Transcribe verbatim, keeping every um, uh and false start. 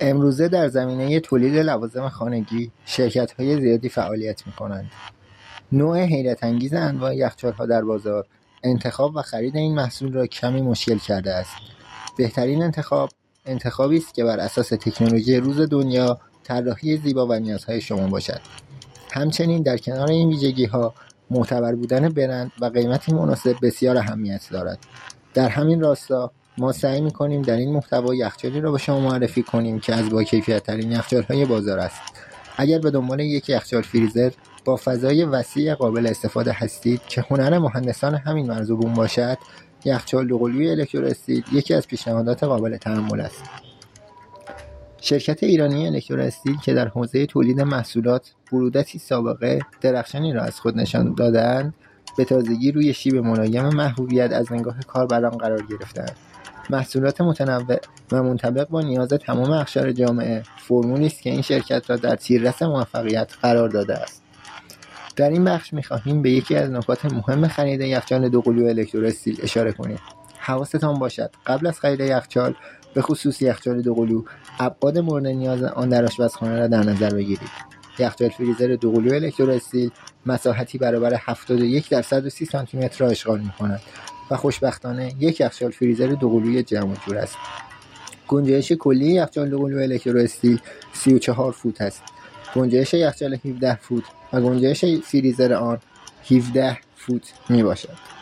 امروزه در زمینه تولید لوازم خانگی شرکت‌های زیادی فعالیت می‌کنند. نوع حیرت انگیز انواع یخچال‌ها در بازار انتخاب و خرید این محصول را کمی مشکل کرده است. بهترین انتخاب انتخابی است که بر اساس تکنولوژی روز دنیا، طراحی زیبا و نیازهای شما باشد. همچنین در کنار این ویژگی‌ها معتبر بودن برند و قیمتی مناسب بسیار اهمیت دارد. در همین راستا ما سعی می‌کنیم در این محتوا یخچالی را به شما معرفی کنیم که از با کیفیت‌ترین یخچال‌های بازار است. اگر به دنبال یک یخچال فریزر با فضای وسیع قابل استفاده هستید که هنر مهندسان همین مرزبون باشد، یخچال دوقلوی الکترواستیل یکی از پیشنهادات قابل تأمل است. شرکت ایرانی الکترواستیل که در حوزه تولید محصولات ورودتی سابقه درخشانی را از خود نشان داده‌اند، به تازگی روی شیب ملایم محبوبیت از نگاه کاربران قرار گرفته‌اند. محصولات متنوع و منطبق با نیاز تمام اقشار جامعه فرمولی است که این شرکت را در تیررس موفقیت قرار داده است. در این بخش می‌خواهیم به یکی از نکات مهم خرید یخچال دوقلوی الکترواستیل اشاره کنیم. حواستان باشد قبل از خرید یخچال، به خصوص یخچال دوقلو، ابعاد مورد نیاز آن در آشپزخانه را در نظر بگیرید. یخچال فریزر دوقلوی الکترواستیل مساحتی برابر هفتاد و یک در صد و سی سانتی متر را اشغال می‌کند و خوشبختانه یک یخچال فریزر دوقلوی جمع و جور است. گنجایش کلی یخچال دوقلوی الکترواستیل سی و چهار فوت است. گنجایش یخچال هفده فوت و گنجایش فریزر آن هفده فوت می باشد.